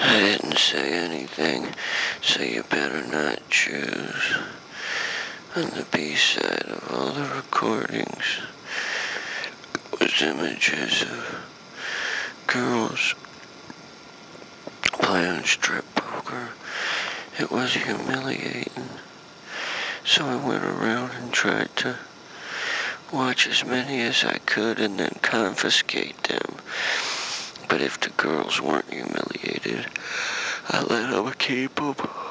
I didn't say anything, so you better not choose. On the B-side of all the recordings was images of girls playing strip poker. It was humiliating. So I went around and tried to watch as many as I could and then confiscate them. But if the girls weren't humiliated, I let them keep them.